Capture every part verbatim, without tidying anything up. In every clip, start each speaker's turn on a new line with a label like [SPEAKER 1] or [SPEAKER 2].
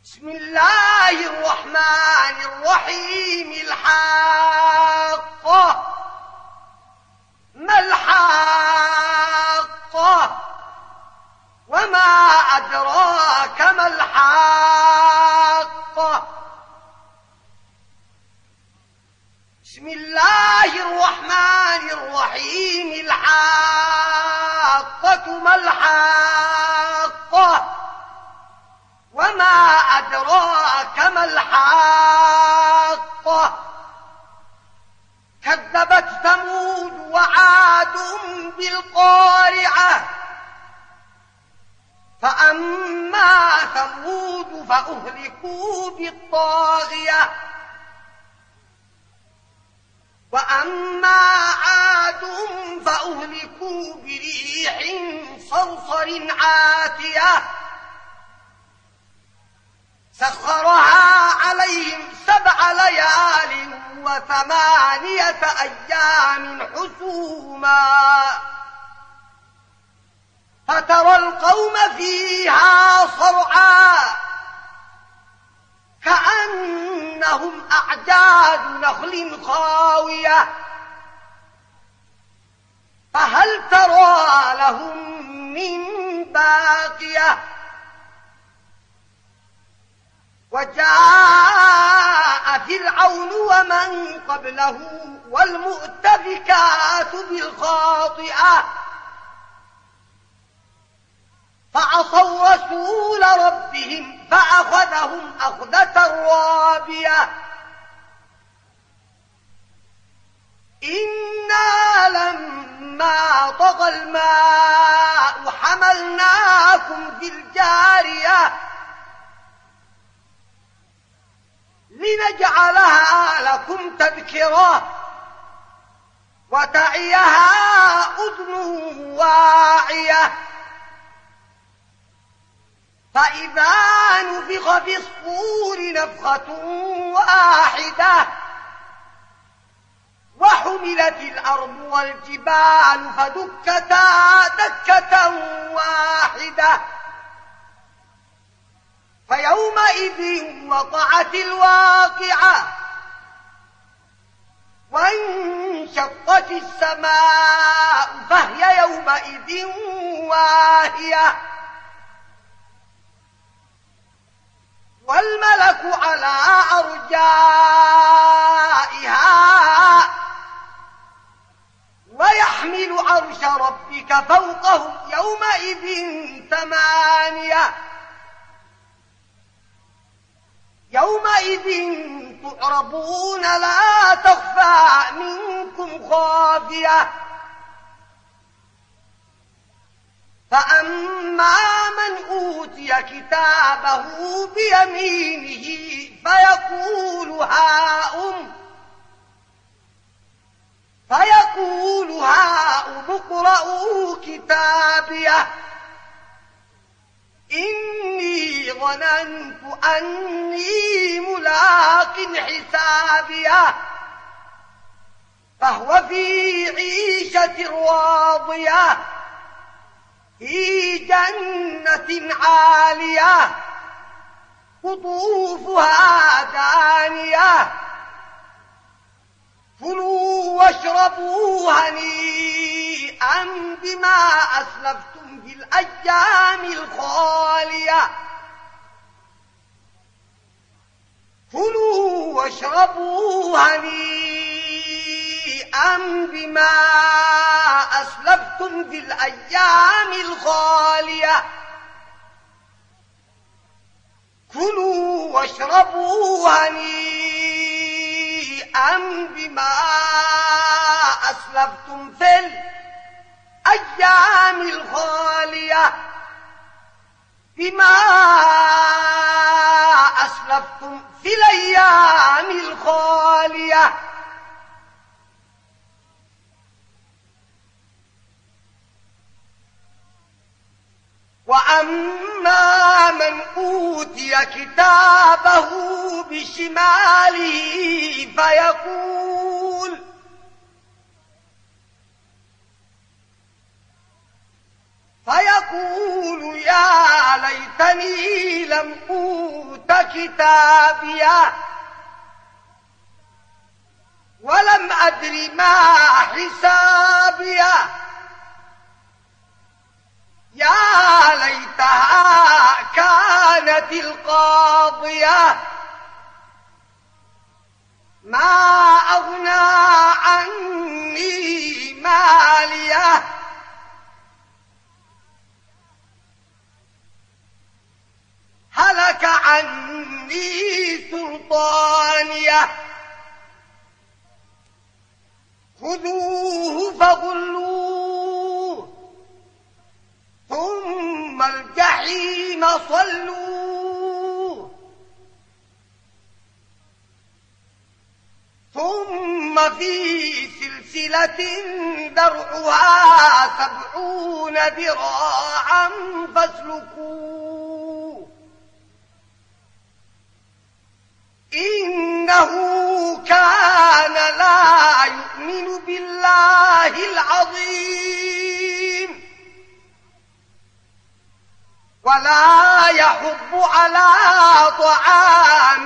[SPEAKER 1] بسم الله الرحمن الرحيم. الحاقة. ما الحاقة؟ وما أدراك ما الحاقة؟ بسم الله الرحمن الرحيم. الحاقة. ما الحاقة؟ وما أدراك ما الحاقة؟ كذبت ثمود وعاد بالقارعة. فأما ثمود فأهلكوا بالطاغية، وأما عاد فأهلكوا بريح صرصر عاتية سخرها عليهم سبع ليال وثمانية أيام حسوما، فترى القوم فيها صرعا كأنهم أعجاز نخل خاوية، فهل ترى لهم من باقية؟ وجاء فرعون ومن قبله والمؤتفكات بالخاطئة فعصوا رسول ربهم فأخذهم أخذة رابية. إنا لما طغى الماء حملناكم في الجارية لنجعلها لكم تذكرة وتعيها أذن واعية. فإذا نفخ في الصور نفخة واحدة وحملت الأرض والجبال فدكتا دكة واحدة، فيومئذ وقعت الواقعة وانشقت السماء فهي يومئذ واهية، والملك على أرجائها ويحمل عرش ربك فوقهم يومئذ ثمانية. يومئذ تعرضون لا تخفى منكم خافية، فأما من أوتي كتابه بيمينه فيقول هاؤم فيقول هاؤم اقرءوا كتابيه إني ظننت أني ملاق حسابيه، فهو في عيشة راضية في جنة عالية قطوفها دانية. كلوا واشربوا هنيئا بما أسلفتم في الأيام الخالية. كلوا واشربوا هنيئا بما أسلفتم في الأيام الخالية. كلوا واشربوا هنيئا بما أسلفتم في الأيام الخالية بما أسلفتم في الأيام الخالية. وأما من أوتي كتابه بشماله فيقول فيقول يا ليتني لم أوت كتابيا ولم أدر ما حسابيا يا ليتها كانت القاضية ما أغنى عني ماليه هلك عني سلطانيه خذوه فغلوه ثم الجحيم صلوه ثم في سلسلة درعها سبعون ذراعا فاسلكوه إنه كان لا يؤمن بالله العظيم ولا يحض على طعام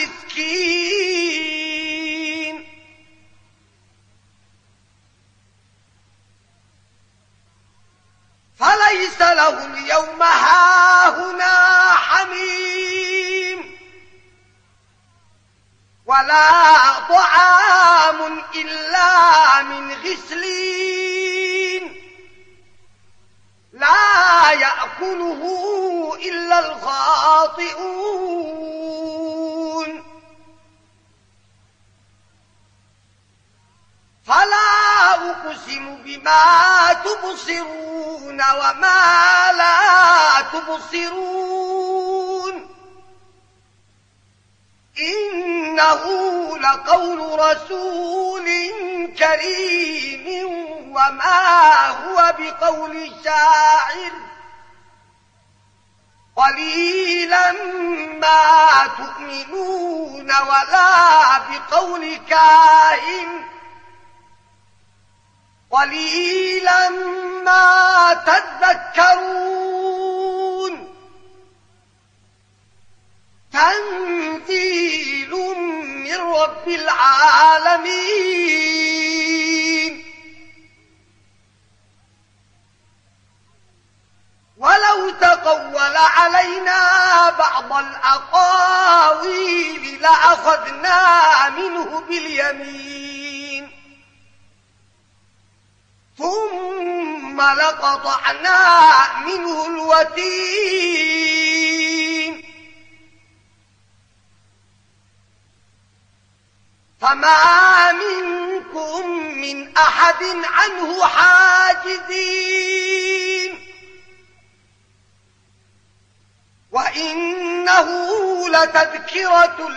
[SPEAKER 1] المسكين فليس له اليوم هاهنا حميم ولا طعام إلا من غسلين لا يأكله إلا الخاطئون فلا أقسم بما تبصرون وما لا تبصرون إنه لقول رسول كريم وما هو بقول شاعر قليلا ما تؤمنون ولا بقول كاهن قليلا ما تذكرون تنزيل من رب العالمين ولو تقول علينا بعض الأقاويل لأخذنا منه باليمين ثم لقطعنا منه الوتين فما منكم من أحد عنه حاجزين وإنه لتذكرة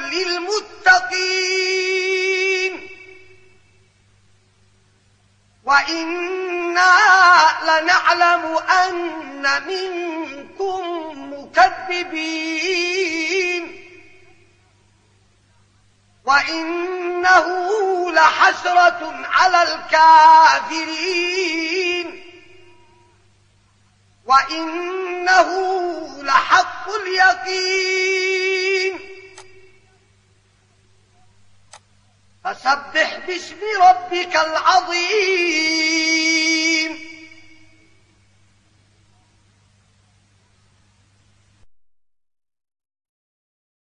[SPEAKER 1] للمتقين وإنا لنعلم أن منكم مكذبين وإنه لحسرة على الكافرين وإنه لحق اليقين فسبح باسم ربك العظيم